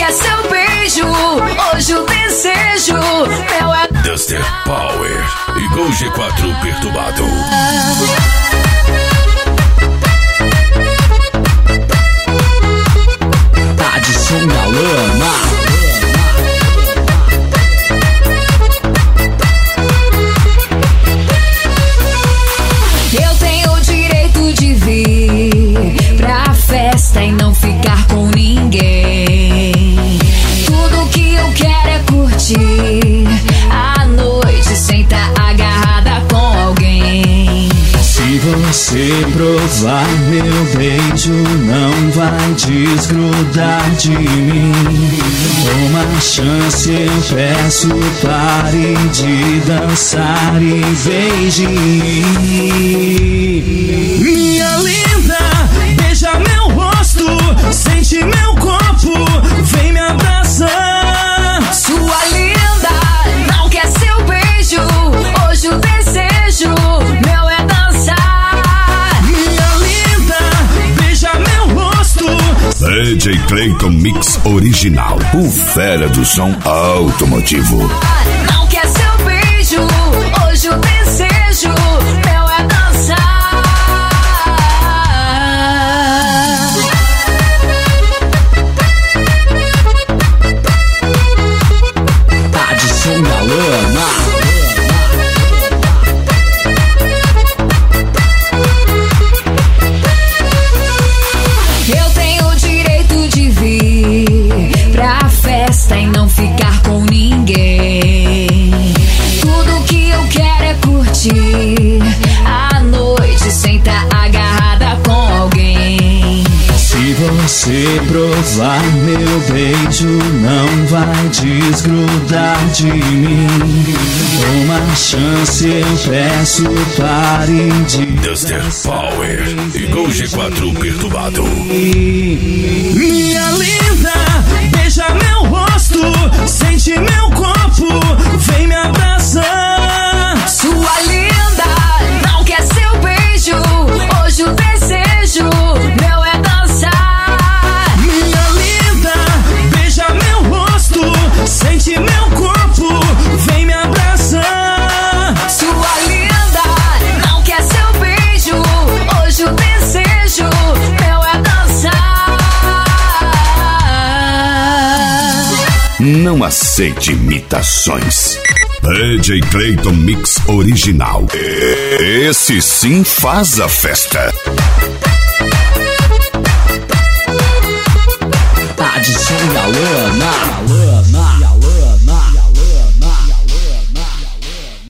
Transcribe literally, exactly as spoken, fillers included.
quer seu beijo. Hoje o desejo meu é Duster Power, igual G quatro perturbado. Adson da Lama. Festa e não ficar com ninguém. Tudo que eu quero é curtir a noite sem tá agarrada com alguém. Se você provar meu beijo, não vai desgrudar de mim. Uma chance eu peço, pare de dançar e beije minha linda. Beija meu rosto, sente meu corpo, vem me abraçar. Sua linda não quer seu beijo. Hoje o desejo meu é dançar. Minha linda, beija meu rosto. D J Clayton Mix Original, o fera do som automotivo. Não quer seu beijo. Hoje o desejo meu é dançar. Adson da Lama. Eu tenho o direito de vir pra festa e não ficar com ninguém. Tudo que eu quero é curtir a noite sem tá agarrada com alguém. Se você provar meu beijo, não vai desgrudar de mim. Uma chance eu peço, pare de Duster Power, igual G quatro perturbado. Minha linda, beija meu rosto, sente meu corpo, vem me abraçar. Sua linda não quer seu beijo. Hoje o desejo meu é dançar. Minha linda, beija meu rosto, sente meu corpo, vem me abraçar. Sua linda não quer seu beijo. Hoje o desejo meu é dançar. Não aceite imitações. D J Clayton Mix Original. Esse sim faz a festa. Adson da Lama.